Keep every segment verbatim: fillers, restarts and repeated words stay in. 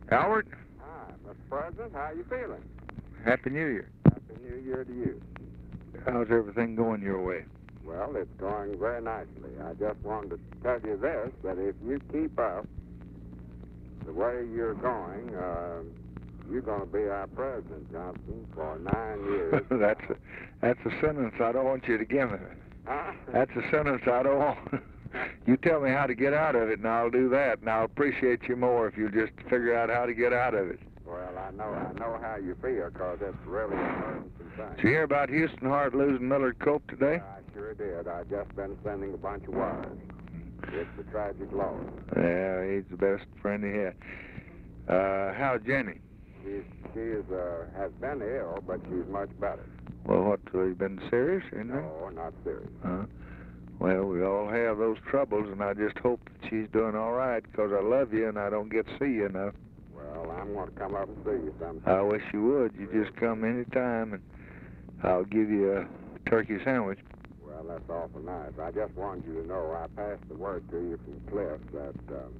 Albert? Hi, Mister President. How you feeling? Happy New Year. Happy New Year to you. How's everything going your way? Well, it's going very nicely. I just wanted to tell you this, that if you keep up the way you're going, uh, you're going to be our president, Johnson, for nine years. that's a, that's a sentence I don't want you to give me. Huh? That's a sentence I don't want. You tell me how to get out of it, and I'll do that, and I'll appreciate you more if you just figure out how to get out of it. Well, I know I know how you feel, because it's really an emergency thing. Did you hear about Houston Hart losing Millard Cope today? I sure did. I just been sending a bunch of wires. It's a tragic loss. Yeah, he's the best friend he had. Uh, how's Jenny? She's, she is, uh, has been ill, but she's much better. Well, what, uh, you been serious, isn't it? No, not serious. Huh? Well, we all have those troubles, and I just hope that she's doing all right, because I love you and I don't get to see you enough. Well, I'm going to come up and see you sometime. I wish you would. You just come any time, and I'll give you a turkey sandwich. Well, that's awful nice. I just wanted you to know I passed the word to you from Cliff that um,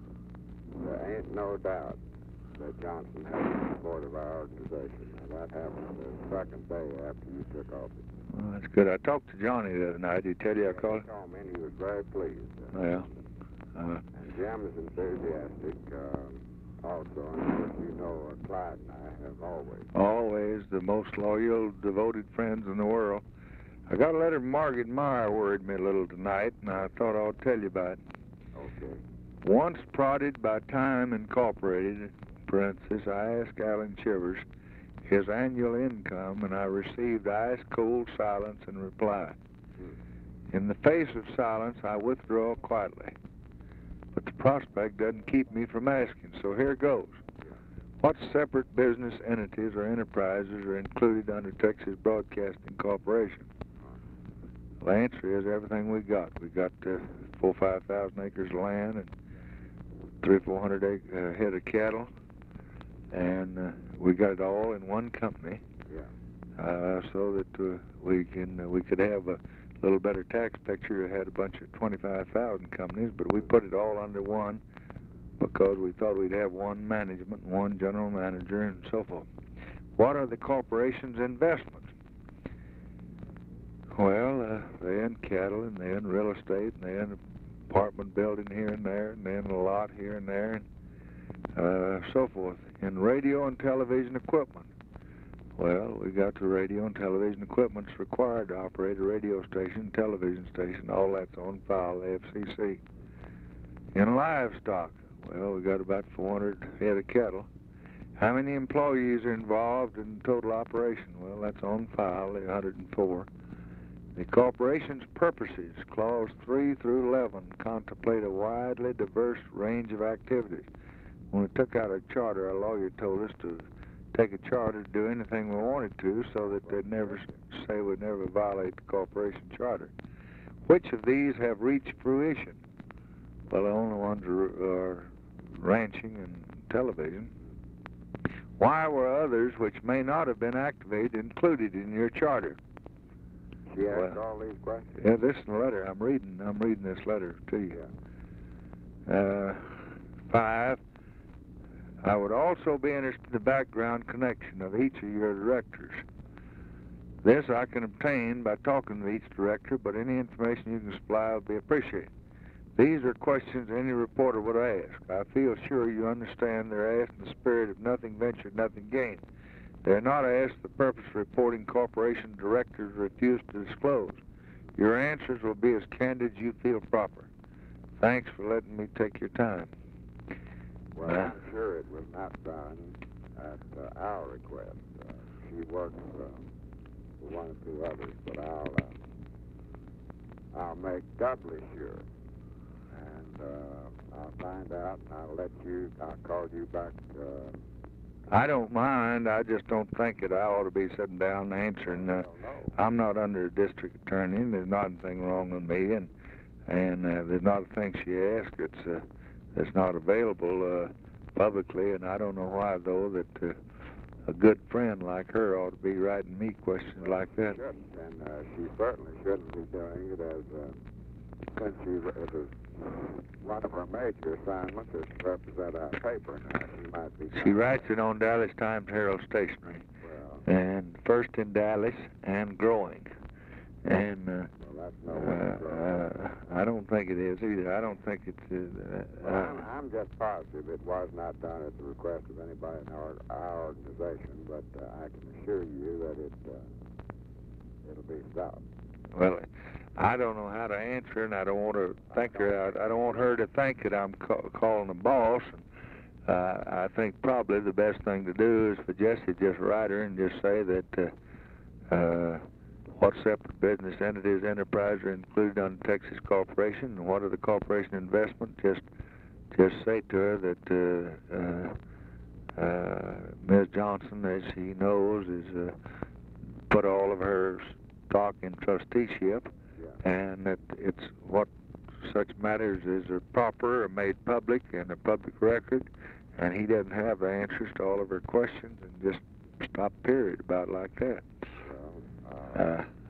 there ain't no doubt that Johnson has the support of our organization. Now, that happened the second day after you took office. Well, that's good. I talked to Johnny the other night. Did he tell you I called? He told me, and he was very pleased. Well, uh, and Jim is enthusiastic uh, also, and of course you know uh, Clyde and I have always. Always the most loyal, devoted friends in the world. I got a letter from Margaret Meyer worried me a little tonight, and I thought I'd tell you about it. Okay. Once prodded by Time Incorporated, parenthesis, I asked Alan Chivers his annual income, and I received ice-cold silence in reply. Hmm. In the face of silence, I withdraw quietly. But the prospect doesn't keep me from asking, so here goes. What separate business entities or enterprises are included under Texas Broadcasting Corporation? The answer is everything we got. We got uh, four or five thousand acres of land and three or four hundred ac uh, head of cattle, and uh, we got it all in one company. Yeah. Uh, so that uh, we can uh, we could have a little better tax picture. It had a bunch of twenty-five thousand companies, but we put it all under one because we thought we'd have one management, one general manager, and so forth. What are the corporation's investments? Well, uh, they in cattle, and they in real estate, and they in apartment building here and there, and then a lot here and there, and uh, so forth. In radio and television equipment. Well, we got the radio and television equipment's required to operate a radio station, television station. All that's on file, the F C C. In livestock, well, we got about four hundred head of cattle. How many employees are involved in total operation? Well, that's on file, the one hundred and four. The corporation's purposes, clause three through eleven, contemplate a widely diverse range of activities. When we took out a charter, our lawyer told us to take a charter to do anything we wanted to so that they'd never say we'd never violate the corporation charter. Which of these have reached fruition? Well, the only ones are, are ranching and television. Why were others which may not have been activated included in your charter? She asked Well, all these questions? Yeah, this is the letter. I'm reading. I'm reading this letter to you. Yeah. Uh, five. I would also be interested in the background connection of each of your directors. This I can obtain by talking to each director, but any information you can supply would be appreciated. These are questions any reporter would ask. I feel sure you understand they're asked in the spirit of nothing ventured, nothing gained. They're not asked for the purpose of reporting corporation directors refuse to disclose. Your answers will be as candid as you feel proper. Thanks for letting me take your time. Well, I'm sure it was not done at uh, our request. Uh, she works uh, for one or two others, but I'll uh, I'll make doubly sure, and uh, I'll find out, and I'll let you. I'll call you back. Uh, I don't mind. I just don't think that I ought to be sitting down and answering. Uh, I'm not under a district attorney, and there's not anything wrong with me, and and uh, there's not a thing she asked. It's uh, It's not available uh, publicly, and I don't know why, though, that uh, a good friend like her ought to be writing me questions well, like that. She shouldn't, and uh, she certainly shouldn't be doing it as uh, since she, it was one of her major assignments is to represent our paper. Now, she might be... She writes it on Dallas Times Herald Stationery. Well, And first in Dallas and growing. And... Uh, well, that's no uh, uh, I don't think it is either. I don't think it's... Uh, well, uh, I'm, I'm just positive it was not done at the request of anybody in our, our organization, but uh, I can assure you that it, uh, it'll be stopped. well, I don't know how to answer, and I don't want to think her. I, I don't want her to think that I'm ca calling the boss. And, uh, I think probably the best thing to do is for Jesse to just write her and just say that uh, uh, what separate business entities, enterprise are included on Texas Corporation, and what are the corporation investment. Just, just say to her that uh, uh, uh, Miz Johnson, as she knows, is uh, put all of her stock in trusteeship. Yeah. And that it's what such matters is are proper or made public and a public record, and he doesn't have the answers to all of her questions, and just stop period about like that. Well, Uh, uh,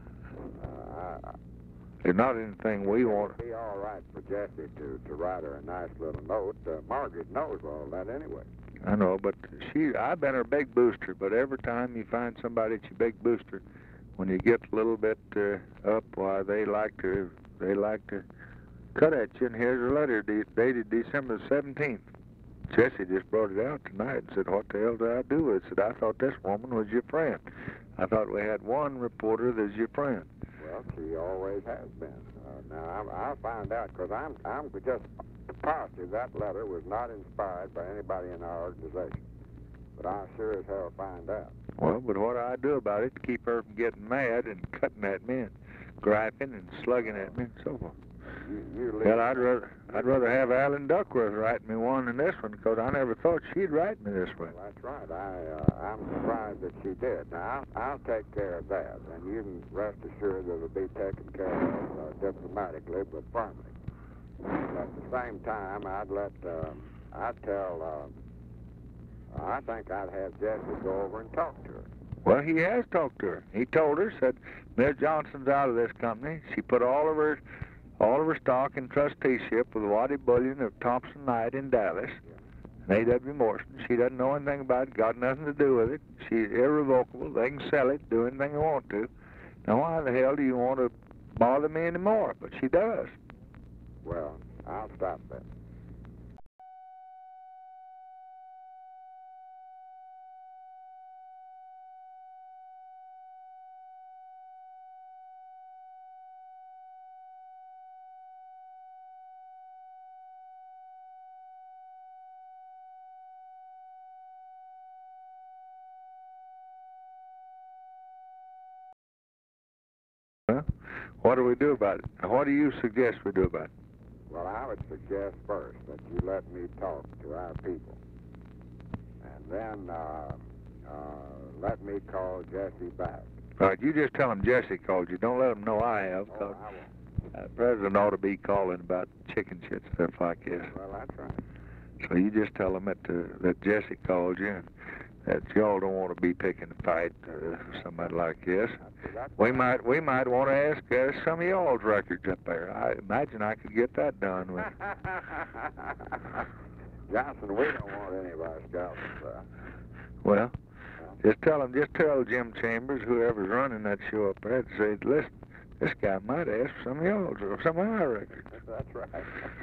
uh, I, there's not anything we want. It'd be all right for Jessie to, to write her a nice little note. Uh, Margaret knows all that anyway. I know, but she, I've been her big booster, but every time you find somebody that's your big booster, when you get a little bit uh, up, why they like to, they like to cut at you. And here's a letter de dated December seventeenth. Jesse just brought it out tonight and said, what the hell did I do with it? Said, I thought this woman was your friend. I thought we had one reporter that's your friend. Well, she always has been. Uh, now, I'm, I'll find out, because I'm, I'm just positive that letter was not inspired by anybody in our organization. But I'll sure as hell find out. Well, but what do I do about it to keep her from getting mad and cutting at me and griping and slugging at me and so forth? You, you leave. Well, I'd rather I'd rather have Alan Duckworth write me one than this one, because I never thought she'd write me this way. Well, that's right. I, uh, I'm surprised that she did. Now, I'll, I'll take care of that, and you can rest assured that it'll be taken care of uh, diplomatically, but firmly. But at the same time, I'd let, uh, I'd tell, uh, I think I'd have Jesse go over and talk to her. Well, he has talked to her. He told her, said, Miz Johnson's out of this company. She put all of her all of her stock in trusteeship with Waddy Bullion of Thompson Knight in Dallas, and A W Morrison. She doesn't know anything about it, got nothing to do with it. She's irrevocable. They can sell it, do anything they want to. Now, why the hell do you want to bother me anymore? But she does. Well, I'll stop that. Well, what do we do about it? What do you suggest we do about it? Well, I would suggest first that you let me talk to our people. And then uh, uh, let me call Jesse back. All right, you just tell them Jesse called you. Don't let them know I have. Oh, 'Cause I won't. uh, the president ought to be calling about chicken shit stuff like this. Well, that's right. So you just tell them that, uh, that Jesse called you and that y'all don't want to be picking a fight uh, for somebody like this. That's, that's We right. might we might want to ask uh, some of y'all's records up there. I imagine I could get that done with. Johnson, we don't want any of our scouts. Uh, Well, just tell them, just tell Jim Chambers, whoever's running that show up there, to say, listen, this guy might ask for some of y'all's or some of our records. that's right.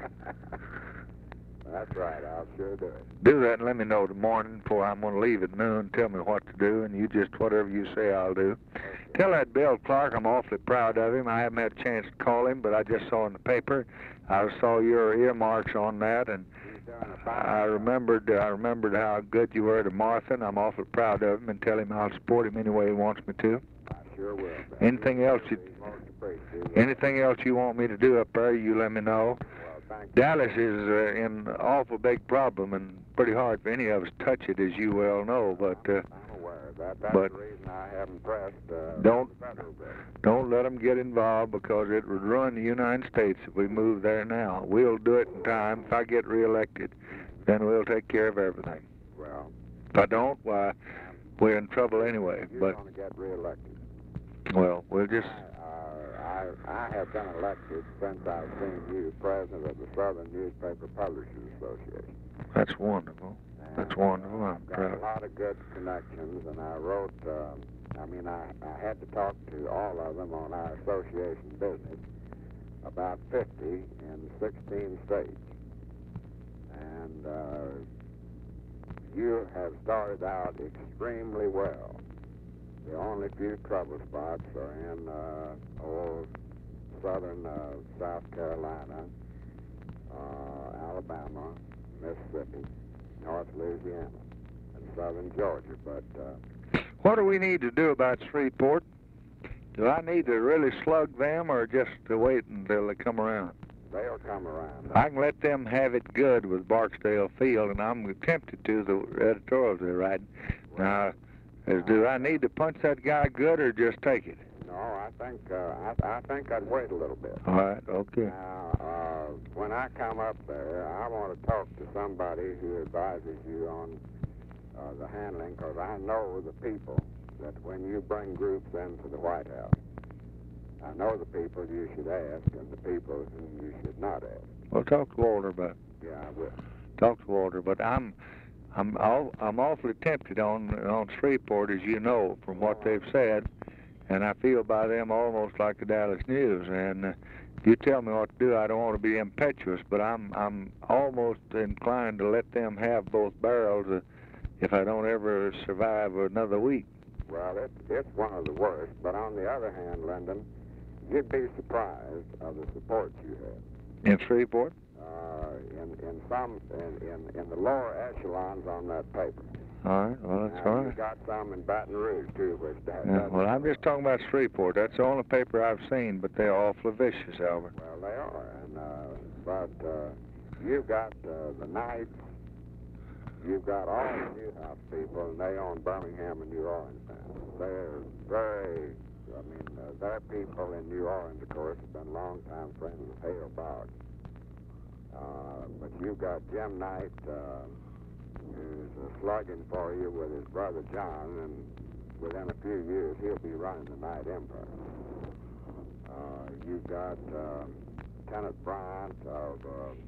That's right. I'll sure do it. Do that and let me know the morning before I'm going to leave at noon. Tell me what to do, and you just, whatever you say, I'll do. Okay. Tell that Bill Clark I'm awfully proud of him. I haven't had a chance to call him, but I just saw in the paper. I saw your earmarks on that, and He's doing a fine I job. remembered I remembered how good you were to Martha, and I'm awfully proud of him, and tell him I'll support him any way he wants me to. I sure will. Anything else you- He's most appreciative. Anything else you want me to do up there, you let me know. Well, thank you. Dallas is uh, in an awful big problem, and pretty hard for any of us to touch it, as you well know, but uh, I'm aware of that. That's but- the reason I haven't pressed uh, Don't- the federal bill. don't let them get involved, because it would ruin the United States if we move there now. We'll do it in time. If I get reelected, then we'll take care of everything. Well, If I don't, why, we're in trouble anyway. you're But, going to get reelected. well, we'll just... I, uh, I, I have been elected since I've seen you president of the Southern Newspaper Publishers Association. That's wonderful. And, That's wonderful. uh, I'm I've got proud. a lot of good connections, and I wrote, um, I mean, I, I had to talk to all of them on our association business, about fifty in sixteen states. And uh, you have started out extremely well. The only few trouble spots are in uh, old southern uh, South Carolina, uh, Alabama, Mississippi, North Louisiana, and southern Georgia. But uh, What do we need to do about Shreveport? Do I need to really slug them or just to wait until they come around? they'll come around. I can let them have it good with Barksdale Field, and I'm tempted to, the editorials they're writing. Now, is, do I need to punch that guy good or just take it? No, I think uh, I, I think I'd wait a little bit. All right, okay. Now, uh, when I come up there, I want to talk to somebody who advises you on uh, the handling, because I know the people that when you bring groups into the White House, I know the people you should ask and the people whom you should not ask. Well, talk to Walter about it. Yeah, I will. Talk to Walter, but I'm, I'm, aw- I'm awfully tempted on on Shreveport, as you know, from what they've said, and I feel by them almost like the Dallas News. And uh, you tell me what to do. I don't want to be impetuous, but I'm, I'm almost inclined to let them have both barrels uh, if I don't ever survive another week. Well, it, it's one of the worst, but on the other hand, Lyndon, you'd be surprised of the support you have. In Shreveport? Uh, in, in some, in, in, in the lower echelons on that paper. All right, well, that's Now, all you right. got some in Baton Rouge, too, which that, Yeah, that's- well, I'm just talking about Shreveport. That's the only paper I've seen, but they're awfully vicious, Albert. Well, they are, and, uh, but uh, you've got uh, the Knights, you've got all the Newhouse people, and they own Birmingham and New Orleans now. They're very, I mean, uh, their people in New Orleans, of course, have been longtime friends of Hale Boggs. Uh, but you've got Jim Knight, uh, who's uh, slugging for you with his brother John, and within a few years he'll be running the Knight Empire. Uh, you've got uh, Kenneth Bryant of,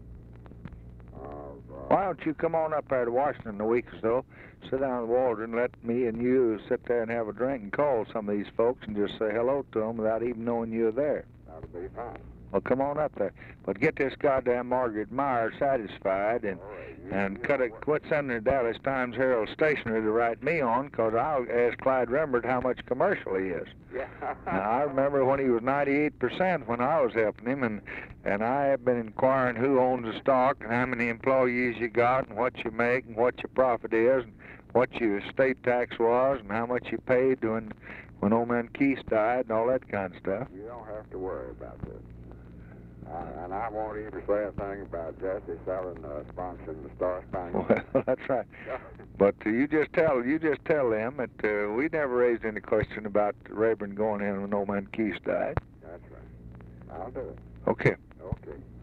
uh, of uh, Why don't you come on up there to Washington in a week or so, sit down with Walter and let me and you sit there and have a drink and call some of these folks and just say hello to them without even knowing you're there. that'll be fine. Well, come on up there. But get this goddamn Margaret Meyer satisfied and All right, you- and you cut know it, what- quit sending the Dallas Times Herald stationery to write me on, because I'll ask Clyde Rembert how much commercial he is. Yeah. Now, I remember when he was ninety-eight percent when I was helping him, and, and I have been inquiring who owns the stock and how many employees you got and what you make and what your profit is and what your estate tax was and how much you paid when, when old man Keith died and all that kind of stuff. You don't have to worry about this. Uh, and I won't even say a thing about Jesse selling, uh, sponsoring the Star Spangled. Well, that's right. But uh, you just tell you just tell them that uh, we never raised any question about Rayburn going in when old man Keith died. That's right. I'll do it. Okay. Okay.